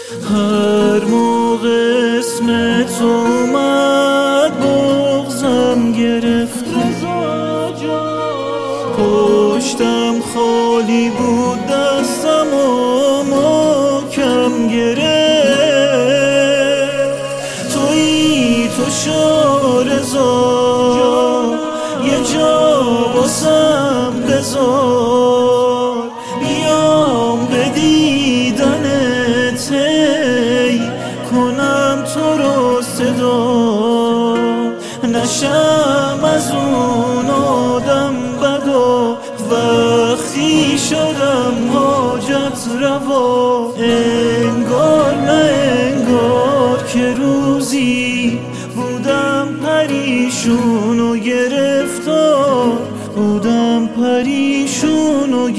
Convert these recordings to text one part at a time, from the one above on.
هر موقع اسمت اومد بغضم گرفت رضا جان، پشتم خالی بود دستم و محکم گرفت. تویی تو شو رضا، یه جا واسم بذار، بیام به دیدنت ای کنم تو رو صدا، نشم از اون آدم بد و وقتی شدم حاجت روا. انگار نه انگار که روزی بودم پریشون و گرفتار، بودم پریشون و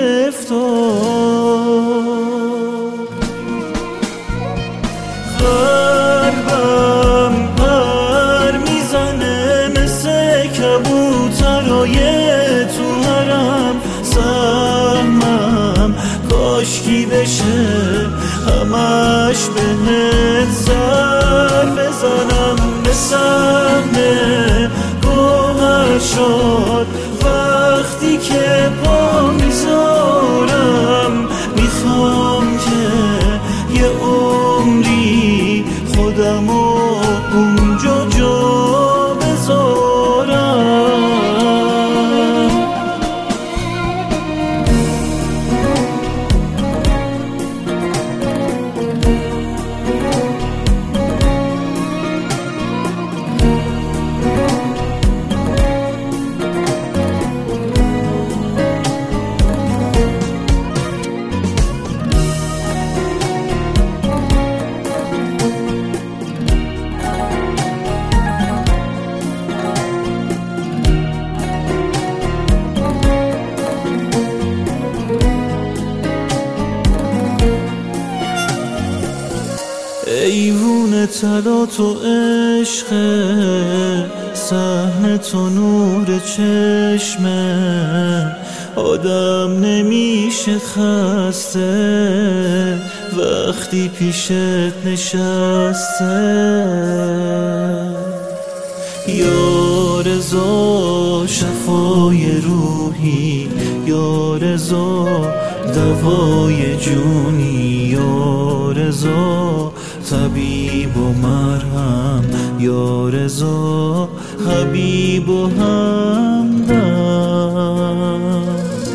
گرفتار. قلبم پر میزنه مثل کبوترای تو حرم، سهمم کاشکی بشه همش بهت سر بزنم، به سهم گوهر شد وقتی که پا میذارم. میخوام که یه عمری خودمو اونجا جا بذارم. ایوون طلا تو عشق، صحن تو نور چشمه، آدم نمیشه خسته وقتی پیشت نشسته. یا رضا شفای روحی، یا رضا دوای جونی، یا رضا طبیب و مرهم، یا رضا حبیب و همدم.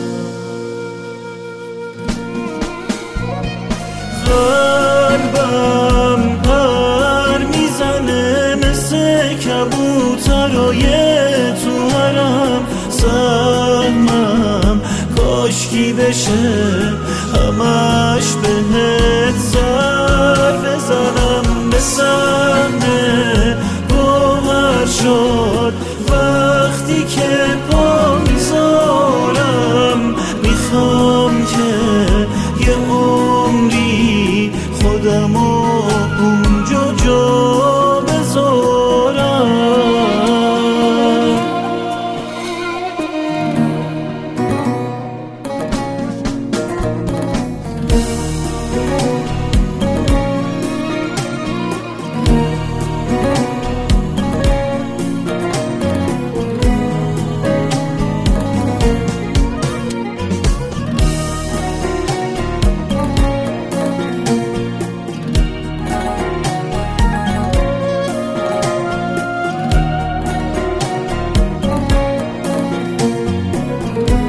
قلبم پر میزنه مثل کبوترای تو حرم، سهمم کاشکی بشه همش بهت سر بزنم، به سهم گوهر شد وقتی که پا میذارم. میخوام که یه عمری خودمو اونجا جا بذارم.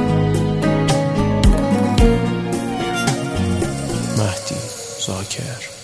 مهدی زاکر.